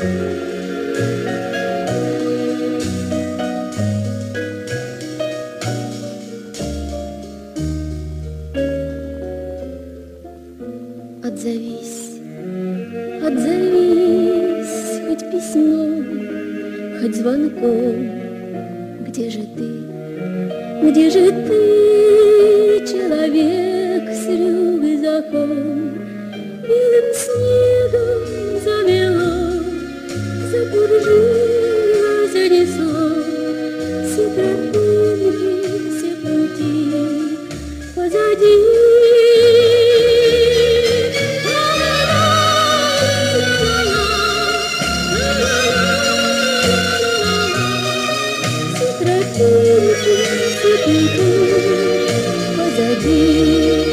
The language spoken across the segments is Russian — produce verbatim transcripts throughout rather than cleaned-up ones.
Отзовись, отзовись, хоть письмом, хоть звонком. Где же ты, где же ты, человек с рюкзаком? Белым снегом замело, закружило, занесло все тропинки, все пути позади. Позади.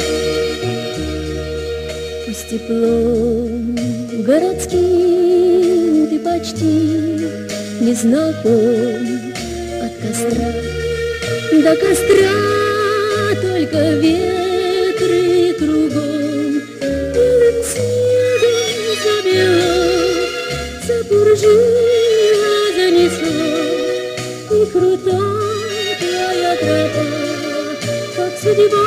С теплом городским ты почти не знаком. От костра до костра только ветры кругом. Белым снегом замело, запуржило, занесло. И крутая твоя тропа, как судьба.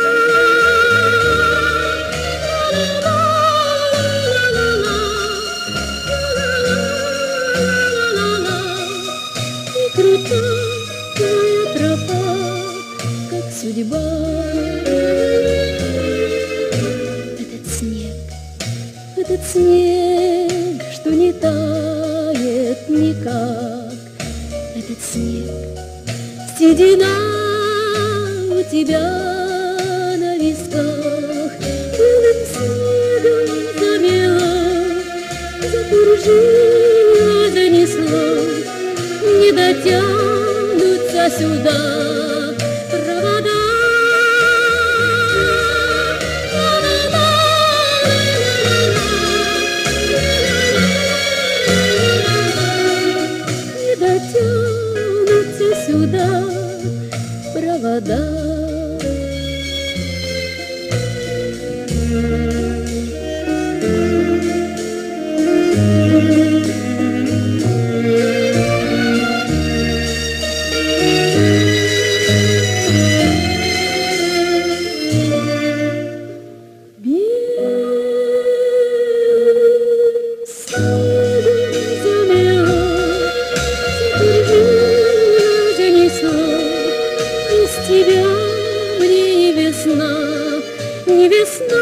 И крутая твоя тропа, как судьба. Этот снег, этот снег, что не тает никак. Этот снег, седина у тебя на висках. Белым снегом замело, закружило, занесло. Не дотянутся сюда провода. Не дотянутся сюда провода. Тебя мне не весна, не весна.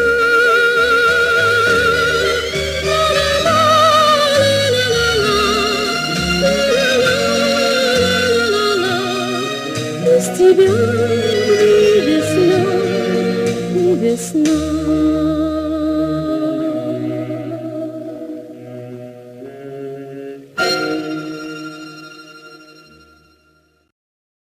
Без тебя не весна, не весна.